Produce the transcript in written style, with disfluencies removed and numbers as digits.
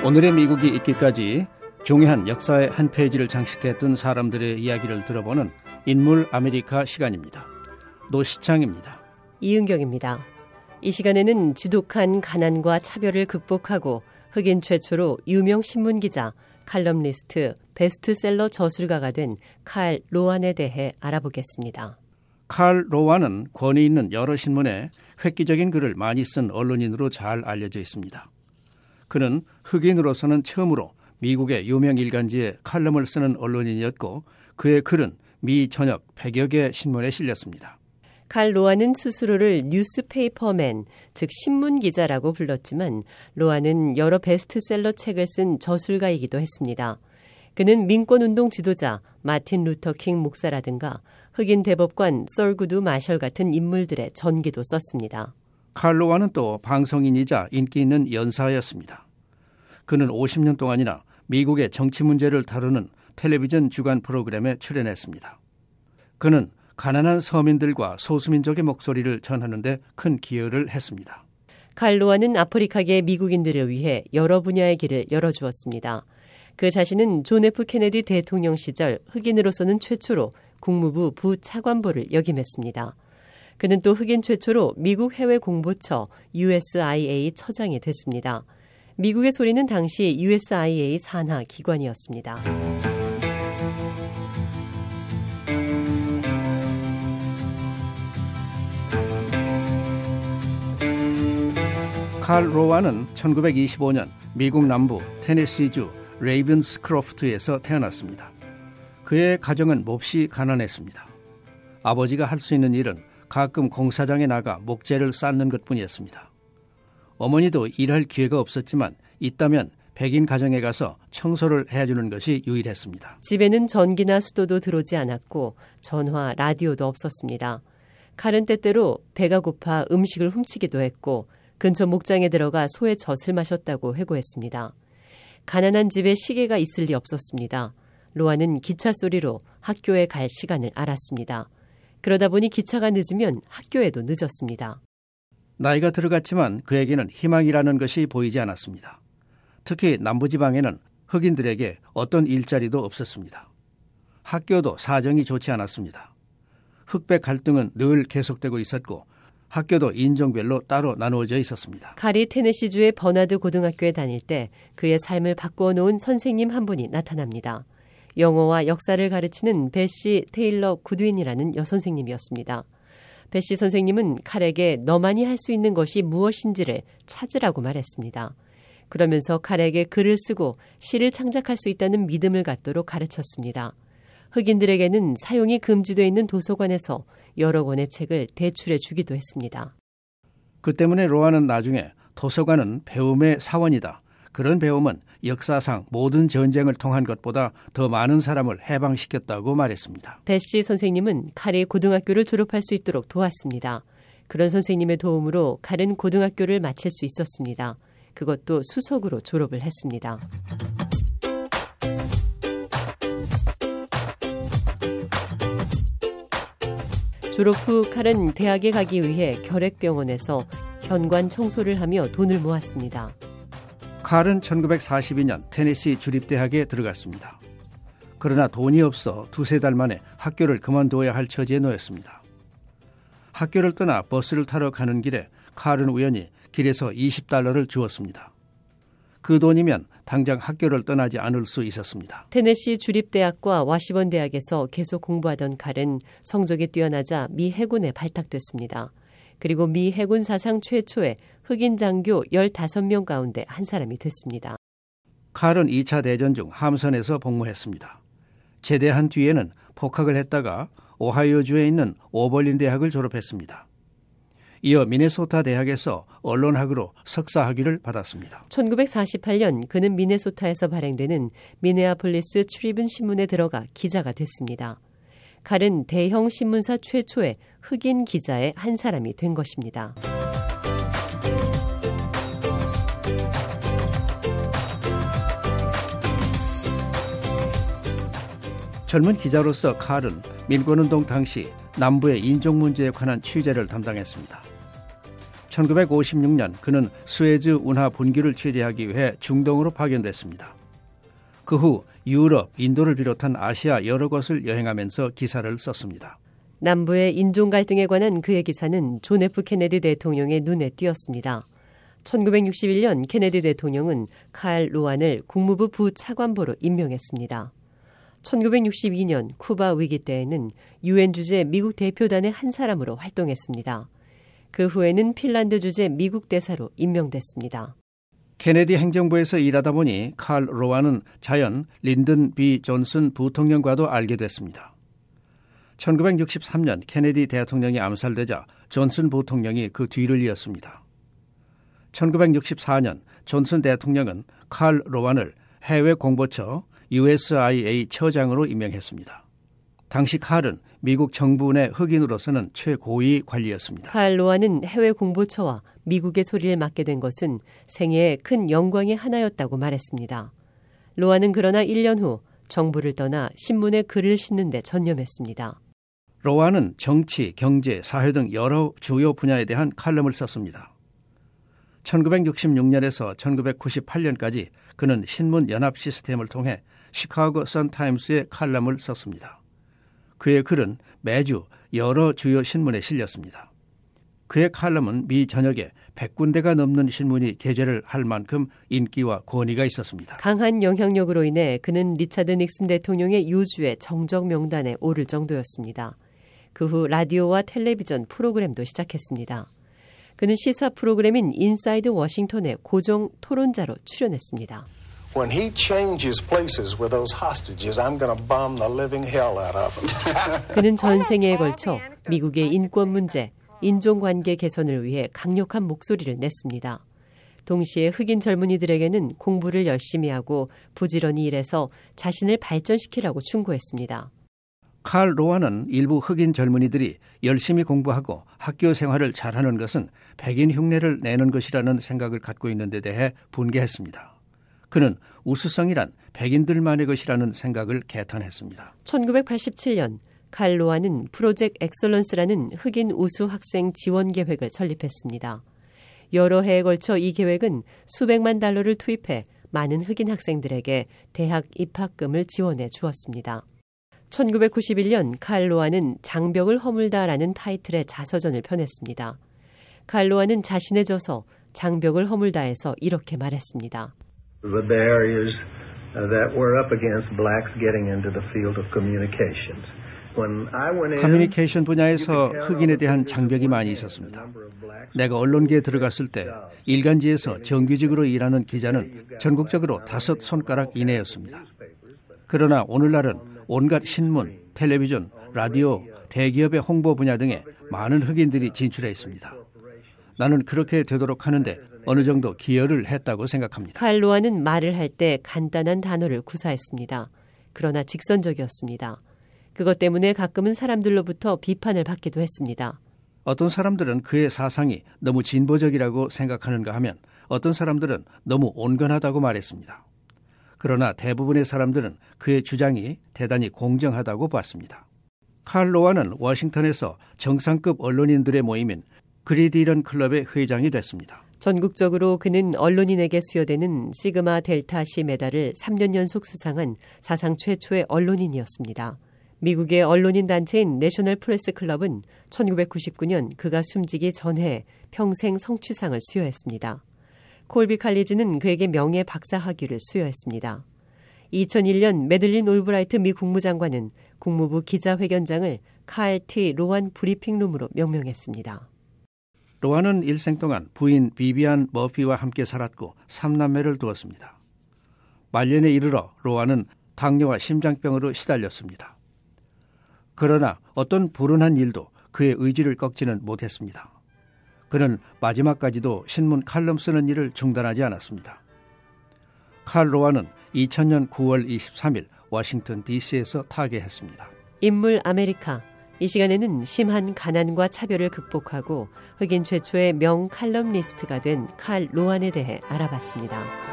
오늘의 미국이 있기까지 중요한 역사의 한 페이지를 장식했던 사람들의 이야기를 들어보는 인물 아메리카 시간입니다. 노시창입니다. 이은경입니다. 이 시간에는 지독한 가난과 차별을 극복하고 흑인 최초로 유명 신문기자, 칼럼니스트, 베스트셀러 저술가가 된 칼 로완에 대해 알아보겠습니다. 칼 로완은 권위 있는 여러 신문에 획기적인 글을 많이 쓴 언론인으로 잘 알려져 있습니다. 그는 흑인으로서는 처음으로 미국의 유명 일간지에 칼럼을 쓰는 언론인이었고 그의 글은 미 전역 100여 개 신문에 실렸습니다. 칼 로완은 스스로를 뉴스페이퍼맨, 즉 신문기자라고 불렀지만 로완은 여러 베스트셀러 책을 쓴 저술가이기도 했습니다. 그는 민권운동 지도자 마틴 루터 킹 목사라든가 흑인 대법관 썰구드 마셜 같은 인물들의 전기도 썼습니다. 칼 로완은 또 방송인이자 인기 있는 연사였습니다. 그는 50년 동안이나 미국의 정치 문제를 다루는 텔레비전 주간 프로그램에 출연했습니다. 그는 가난한 서민들과 소수민족의 목소리를 전하는 데 큰 기여를 했습니다. 칼 로완은 아프리카계 미국인들을 위해 여러 분야의 길을 열어주었습니다. 그 자신은 존 F 케네디 대통령 시절 흑인으로서는 최초로 국무부 부차관보를 역임했습니다. 그는 또 흑인 최초로 미국 해외공보처 USIA 처장이 됐습니다. 미국의 소리는 당시 USIA 산하 기관이었습니다. 칼 로완은 1925년 미국 남부 테네시주 레이븐스크로프트에서 태어났습니다. 그의 가정은 몹시 가난했습니다. 아버지가 할 수 있는 일은 가끔 공사장에 나가 목재를 쌓는 것뿐이었습니다. 어머니도 일할 기회가 없었지만 있다면 백인 가정에 가서 청소를 해주는 것이 유일했습니다. 집에는 전기나 수도도 들어오지 않았고 전화, 라디오도 없었습니다. 칼은 때때로 배가 고파 음식을 훔치기도 했고 근처 목장에 들어가 소의 젖을 마셨다고 회고했습니다. 가난한 집에 시계가 있을 리 없었습니다. 로완은 기차 소리로 학교에 갈 시간을 알았습니다. 그러다 보니 기차가 늦으면 학교에도 늦었습니다. 나이가 들어갔지만 그에게는 희망이라는 것이 보이지 않았습니다. 특히 남부지방에는 흑인들에게 어떤 일자리도 없었습니다. 학교도 사정이 좋지 않았습니다. 흑백 갈등은 늘 계속되고 있었고 학교도 인종별로 따로 나누어져 있었습니다. 칼이 테네시주의 버나드 고등학교에 다닐 때 그의 삶을 바꾸어 놓은 선생님 한 분이 나타납니다. 영어와 역사를 가르치는 베시 테일러 구드윈이라는 여선생님이었습니다. 베시 선생님은 칼에게 너만이 할 수 있는 것이 무엇인지를 찾으라고 말했습니다. 그러면서 칼에게 글을 쓰고 시를 창작할 수 있다는 믿음을 갖도록 가르쳤습니다. 흑인들에게는 사용이 금지되어 있는 도서관에서 여러 권의 책을 대출해 주기도 했습니다. 그 때문에 로완은 나중에 도서관은 배움의 사원이다. 그런 배움은 역사상 모든 전쟁을 통한 것보다 더 많은 사람을 해방시켰다고 말했습니다. 베시 선생님은 칼이 고등학교를 졸업할 수 있도록 도왔습니다. 그런 선생님의 도움으로 칼은 고등학교를 마칠 수 있었습니다. 그것도 수석으로 졸업을 했습니다. 졸업 후 칼은 대학에 가기 위해 결핵병원에서 현관 청소를 하며 돈을 모았습니다. 칼은 1942년 테네시 주립대학에 들어갔습니다. 그러나 돈이 없어 두세 달 만에 학교를 그만두어야 할 처지에 놓였습니다. 학교를 떠나 버스를 타러 가는 길에 칼은 우연히 길에서 $20를 주었습니다. 그 돈이면 당장 학교를 떠나지 않을 수 있었습니다. 테네시 주립대학과 와시번 대학에서 계속 공부하던 칼은 성적이 뛰어나자 미 해군에 발탁됐습니다. 그리고 미 해군 사상 최초의 흑인 장교 15명 가운데 한 사람이 됐습니다. 칼은 2차 대전 중 함선에서 복무했습니다. 제대한 뒤에는 복학을 했다가 오하이오주에 있는 오벌린 대학을 졸업했습니다. 이어 미네소타 대학에서 언론학으로 석사 학위를 받았습니다. 1948년 그는 미네소타에서 발행되는 미네아폴리스 트리뷴 신문에 들어가 기자가 됐습니다. 칼은 대형 신문사 최초의 흑인 기자의 한 사람이 된 것입니다. 젊은 기자로서 칼은 민권운동 당시 남부의 인종 문제에 관한 취재를 담당했습니다. 1956년 그는 스웨즈 운하 분기를 취재하기 위해 중동으로 파견됐습니다. 그 후 유럽, 인도를 비롯한 아시아 여러 곳을 여행하면서 기사를 썼습니다. 남부의 인종 갈등에 관한 그의 기사는 존 F 케네디 대통령의 눈에 띄었습니다. 1961년 케네디 대통령은 칼 로완을 국무부 부차관보로 임명했습니다. 1962년 쿠바 위기 때에는 유엔 주재 미국 대표단의 한 사람으로 활동했습니다. 그 후에는 핀란드 주재 미국 대사로 임명됐습니다. 케네디 행정부에서 일하다 보니 칼 로완은 자연 린든 B 존슨 부통령과도 알게 됐습니다. 1963년 케네디 대통령이 암살되자 존슨 부통령이 그 뒤를 이었습니다. 1964년 존슨 대통령은 칼 로완을 해외 공보처 USIA 처장으로 임명했습니다. 당시 칼은 미국 정부 내 흑인으로서는 최고위 관리였습니다. 칼 로완은 해외 공보처와 미국의 소리를 맡게 된 것은 생애의 큰 영광의 하나였다고 말했습니다. 로완은 그러나 1년 후 정부를 떠나 신문에 글을 싣는 데 전념했습니다. 로완은 정치, 경제, 사회 등 여러 주요 분야에 대한 칼럼을 썼습니다. 1966년에서 1998년까지 그는 신문 연합 시스템을 통해 시카고 선타임스의 칼럼을 썼습니다. 그의 글은 매주 여러 주요 신문에 실렸습니다. 그의 칼럼은 미 전역에 100군데가 넘는 신문이 게재를 할 만큼 인기와 권위가 있었습니다. 강한 영향력으로 인해 그는 리차드 닉슨 대통령의 요주의 정적 명단에 오를 정도였습니다. 그 후 라디오와 텔레비전 프로그램도 시작했습니다. 그는 시사 프로그램인 인사이드 워싱턴의 고정 토론자로 출연했습니다. When he changes places with those hostages, I'm going to bomb the living hell out of him. 그는 전 생애에 걸쳐 미국의 인권 문제, 인종관계 개선을 위해 강력한 목소리를 냈습니다. 동시에 흑인 젊은이들에게는 공부를 열심히 하고 부지런히 일해서 자신을 발전시키라고 충고했습니다. 칼 로완은 일부 흑인 젊은이들이 열심히 공부하고 학교 생활을 잘하는 것은 백인 흉내를 내는 것이라는 생각을 갖고 있는 데 대해 분개했습니다. 그는 우수성이란 백인들만의 것이라는 생각을 개탄했습니다. 1987년 칼 로완은 프로젝트 엑설런스라는 흑인 우수 학생 지원 계획을 설립했습니다. 여러 해에 걸쳐 이 계획은 수백만 달러를 투입해 많은 흑인 학생들에게 대학 입학금을 지원해 주었습니다. 1991년 칼 로완은 장벽을 허물다라는 타이틀의 자서전을 펴냈습니다. 칼 로완은 자신의 저서 장벽을 허물다에서 이렇게 말했습니다. The barriers that we're up against blacks getting into the field of communications. 커뮤니케이션 분야에서 흑인에 대한 장벽이 많이 있었습니다. 내가 언론계에 들어갔을 때 일간지에서 정규직으로 일하는 기자는 전국적으로 5손가락 이내였습니다. 그러나 오늘날은 온갖 신문, 텔레비전, 라디오, 대기업의 홍보 분야 등에 많은 흑인들이 진출해 있습니다. 나는 그렇게 되도록 하는데 어느 정도 기여를 했다고 생각합니다. 칼 로완은 말을 할 때 간단한 단어를 구사했습니다. 그러나 직선적이었습니다. 그것 때문에 가끔은 사람들로부터 비판을 받기도 했습니다. 어떤 사람들은 그의 사상이 너무 진보적이라고 생각하는가 하면 어떤 사람들은 너무 온건하다고 말했습니다. 그러나 대부분의 사람들은 그의 주장이 대단히 공정하다고 봤습니다. 칼 로완은 워싱턴에서 정상급 언론인들의 모임인 그리디런 클럽의 회장이 됐습니다. 전국적으로 그는 언론인에게 수여되는 시그마 델타 시 메달을 3년 연속 수상한 사상 최초의 언론인이었습니다. 미국의 언론인 단체인 내셔널 프레스 클럽은 1999년 그가 숨지기 전해 평생 성취상을 수여했습니다. 콜비 칼리지는 그에게 명예 박사 학위를 수여했습니다. 2001년 매들린 올브라이트 미 국무장관은 국무부 기자회견장을 칼 T 로완 브리핑룸으로 명명했습니다. 로완은 일생 동안 부인 비비안 머피와 함께 살았고 3남매를 두었습니다. 말년에 이르러 로완은 당뇨와 심장병으로 시달렸습니다. 그러나 어떤 불운한 일도 그의 의지를 꺾지는 못했습니다. 그는 마지막까지도 신문 칼럼 쓰는 일을 중단하지 않았습니다. 칼 로완은 2000년 9월 23일 워싱턴 DC에서 타계했습니다. 인물 아메리카. 이 시간에는 심한 가난과 차별을 극복하고 흑인 최초의 명 칼럼니스트가 된 칼 로완에 대해 알아봤습니다.